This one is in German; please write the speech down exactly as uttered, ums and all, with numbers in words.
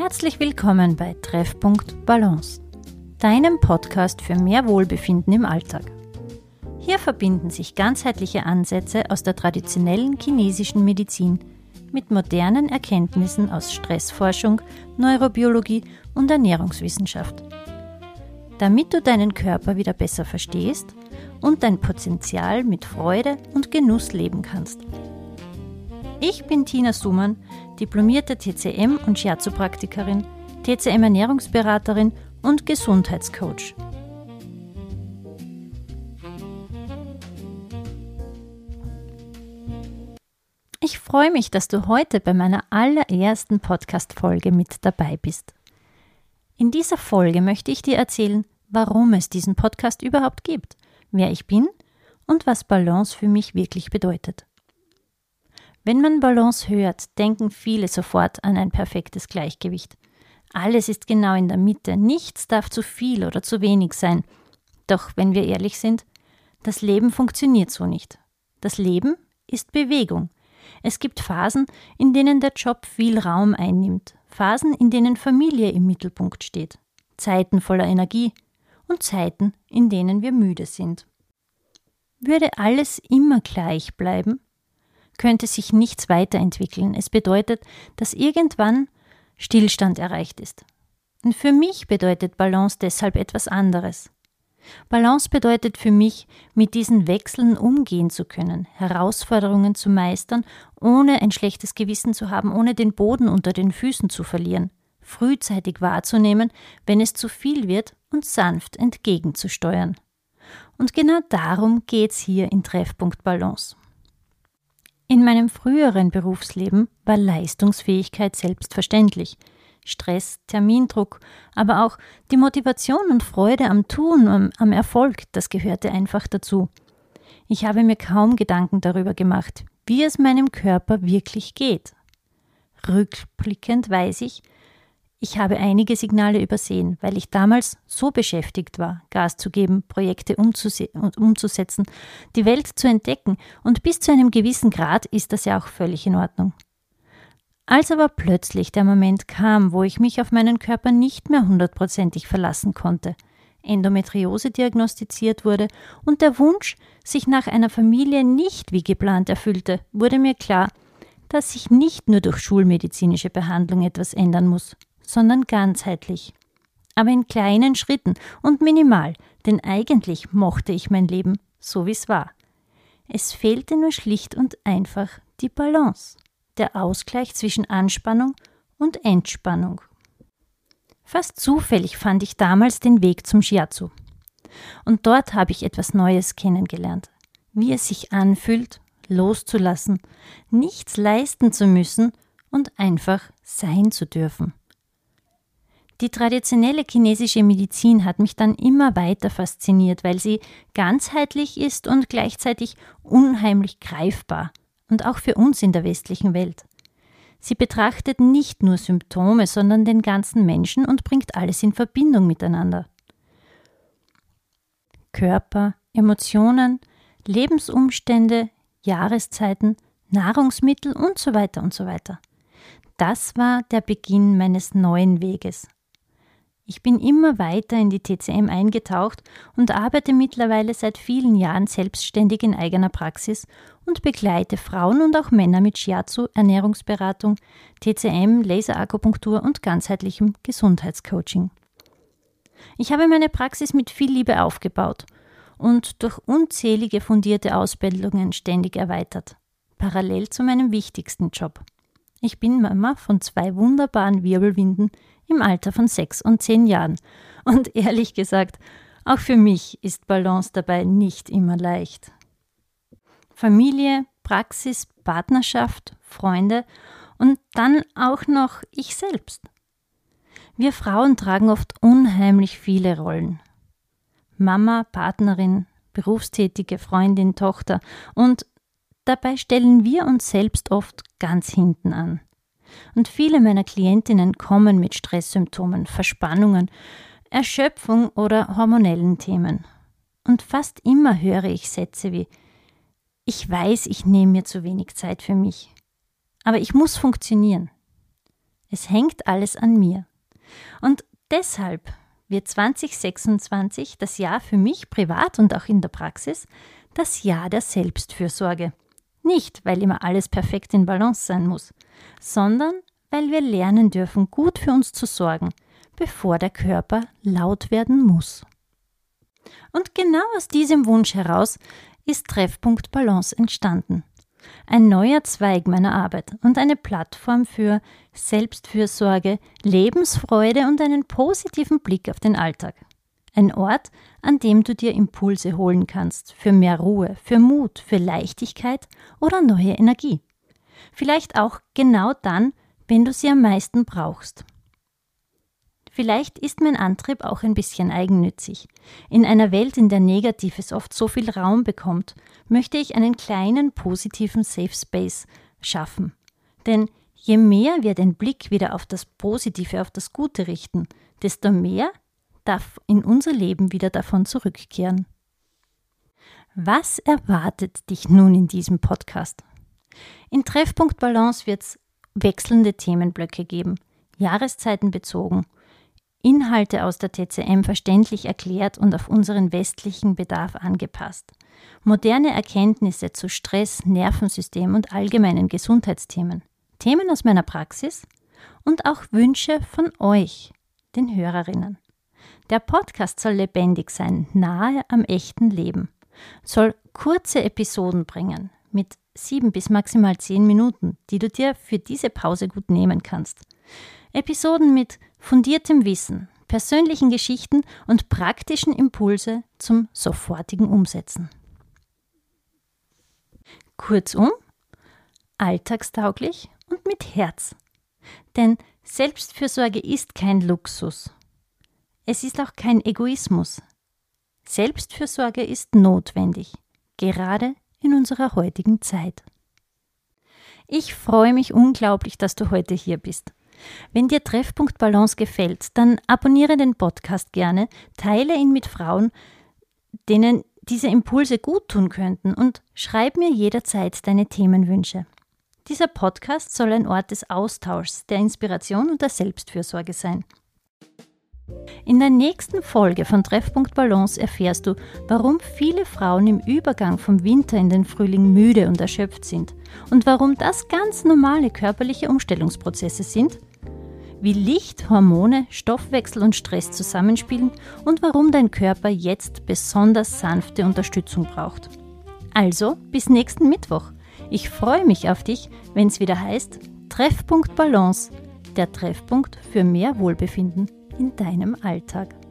Herzlich willkommen bei Treffpunkt Balance, deinem Podcast für mehr Wohlbefinden im Alltag. Hier verbinden sich ganzheitliche Ansätze aus der traditionellen chinesischen Medizin mit modernen Erkenntnissen aus Stressforschung, Neurobiologie und Ernährungswissenschaft, damit du deinen Körper wieder besser verstehst und dein Potenzial mit Freude und Genuss leben kannst. Ich bin Tina Sumann, diplomierte T C M- und Shiatsu-Praktikerin, T C M-Ernährungsberaterin und Gesundheitscoach. Ich freue mich, dass du heute bei meiner allerersten Podcast-Folge mit dabei bist. In dieser Folge möchte ich dir erzählen, warum es diesen Podcast überhaupt gibt, wer ich bin und was Balance für mich wirklich bedeutet. Wenn man Balance hört, denken viele sofort an ein perfektes Gleichgewicht. Alles ist genau in der Mitte, nichts darf zu viel oder zu wenig sein. Doch wenn wir ehrlich sind, das Leben funktioniert so nicht. Das Leben ist Bewegung. Es gibt Phasen, in denen der Job viel Raum einnimmt, Phasen, in denen Familie im Mittelpunkt steht, Zeiten voller Energie und Zeiten, in denen wir müde sind. Würde alles immer gleich bleiben, könnte sich nichts weiterentwickeln. Es bedeutet, dass irgendwann Stillstand erreicht ist. Und für mich bedeutet Balance deshalb etwas anderes. Balance bedeutet für mich, mit diesen Wechseln umgehen zu können, Herausforderungen zu meistern, ohne ein schlechtes Gewissen zu haben, ohne den Boden unter den Füßen zu verlieren, frühzeitig wahrzunehmen, wenn es zu viel wird und sanft entgegenzusteuern. Und genau darum geht's hier in Treffpunkt Balance. In meinem früheren Berufsleben war Leistungsfähigkeit selbstverständlich. Stress, Termindruck, aber auch die Motivation und Freude am Tun, am, am Erfolg, das gehörte einfach dazu. Ich habe mir kaum Gedanken darüber gemacht, wie es meinem Körper wirklich geht. Rückblickend weiß ich, ich habe einige Signale übersehen, weil ich damals so beschäftigt war, Gas zu geben, Projekte umzuse- umzusetzen, die Welt zu entdecken, und bis zu einem gewissen Grad ist das ja auch völlig in Ordnung. Als aber plötzlich der Moment kam, wo ich mich auf meinen Körper nicht mehr hundertprozentig verlassen konnte, Endometriose diagnostiziert wurde und der Wunsch sich nach einer Familie nicht wie geplant erfüllte, wurde mir klar, dass sich nicht nur durch schulmedizinische Behandlung etwas ändern muss, sondern ganzheitlich. Aber in kleinen Schritten und minimal, denn eigentlich mochte ich mein Leben so wie es war. Es fehlte nur schlicht und einfach die Balance, der Ausgleich zwischen Anspannung und Entspannung. Fast zufällig fand ich damals den Weg zum Shiatsu. Und dort habe ich etwas Neues kennengelernt, wie es sich anfühlt, loszulassen, nichts leisten zu müssen und einfach sein zu dürfen. Die traditionelle chinesische Medizin hat mich dann immer weiter fasziniert, weil sie ganzheitlich ist und gleichzeitig unheimlich greifbar und auch für uns in der westlichen Welt. Sie betrachtet nicht nur Symptome, sondern den ganzen Menschen und bringt alles in Verbindung miteinander. Körper, Emotionen, Lebensumstände, Jahreszeiten, Nahrungsmittel und so weiter und so weiter. Das war der Beginn meines neuen Weges. Ich bin immer weiter in die T C M eingetaucht und arbeite mittlerweile seit vielen Jahren selbstständig in eigener Praxis und begleite Frauen und auch Männer mit Shiatsu, Ernährungsberatung, T C M, Laserakupunktur und ganzheitlichem Gesundheitscoaching. Ich habe meine Praxis mit viel Liebe aufgebaut und durch unzählige fundierte Ausbildungen ständig erweitert, parallel zu meinem wichtigsten Job. Ich bin Mama von zwei wunderbaren Wirbelwinden im Alter von sechs und zehn Jahren. Und ehrlich gesagt, auch für mich ist Balance dabei nicht immer leicht. Familie, Praxis, Partnerschaft, Freunde und dann auch noch ich selbst. Wir Frauen tragen oft unheimlich viele Rollen. Mama, Partnerin, berufstätige Freundin, Tochter, und dabei stellen wir uns selbst oft ganz hinten an. Und viele meiner Klientinnen kommen mit Stresssymptomen, Verspannungen, Erschöpfung oder hormonellen Themen. Und fast immer höre ich Sätze wie: Ich weiß, ich nehme mir zu wenig Zeit für mich, aber ich muss funktionieren. Es hängt alles an mir. Und deshalb wird zwanzig sechsundzwanzig, das Jahr für mich privat und auch in der Praxis, das Jahr der Selbstfürsorge. Nicht, weil immer alles perfekt in Balance sein muss, sondern weil wir lernen dürfen, gut für uns zu sorgen, bevor der Körper laut werden muss. Und genau aus diesem Wunsch heraus ist Treffpunkt Balance entstanden. Ein neuer Zweig meiner Arbeit und eine Plattform für Selbstfürsorge, Lebensfreude und einen positiven Blick auf den Alltag. Ein Ort, an dem du dir Impulse holen kannst für mehr Ruhe, für Mut, für Leichtigkeit oder neue Energie. Vielleicht auch genau dann, wenn du sie am meisten brauchst. Vielleicht ist mein Antrieb auch ein bisschen eigennützig. In einer Welt, in der Negatives oft so viel Raum bekommt, möchte ich einen kleinen positiven Safe Space schaffen. Denn je mehr wir den Blick wieder auf das Positive, auf das Gute richten, desto mehr darf in unser Leben wieder davon zurückkehren. Was erwartet dich nun in diesem Podcast? In Treffpunkt Balance wird es wechselnde Themenblöcke geben, jahreszeitenbezogen, Inhalte aus der T C M verständlich erklärt und auf unseren westlichen Bedarf angepasst. Moderne Erkenntnisse zu Stress, Nervensystem und allgemeinen Gesundheitsthemen. Themen aus meiner Praxis und auch Wünsche von euch, den Hörerinnen. Der Podcast soll lebendig sein, nahe am echten Leben. Soll kurze Episoden bringen, mit sieben bis maximal zehn Minuten, die du dir für diese Pause gut nehmen kannst. Episoden mit fundiertem Wissen, persönlichen Geschichten und praktischen Impulse zum sofortigen Umsetzen. Kurzum, alltagstauglich und mit Herz. Denn Selbstfürsorge ist kein Luxus. Es ist auch kein Egoismus. Selbstfürsorge ist notwendig, gerade in unserer heutigen Zeit. Ich freue mich unglaublich, dass du heute hier bist. Wenn dir Treffpunkt Balance gefällt, dann abonniere den Podcast gerne, teile ihn mit Frauen, denen diese Impulse gut tun könnten und schreib mir jederzeit deine Themenwünsche. Dieser Podcast soll ein Ort des Austauschs, der Inspiration und der Selbstfürsorge sein. In der nächsten Folge von Treffpunkt Balance erfährst du, warum viele Frauen im Übergang vom Winter in den Frühling müde und erschöpft sind und warum das ganz normale körperliche Umstellungsprozesse sind, wie Licht, Hormone, Stoffwechsel und Stress zusammenspielen und warum dein Körper jetzt besonders sanfte Unterstützung braucht. Also, bis nächsten Mittwoch. Ich freue mich auf dich, wenn es wieder heißt Treffpunkt Balance, der Treffpunkt für mehr Wohlbefinden in deinem Alltag.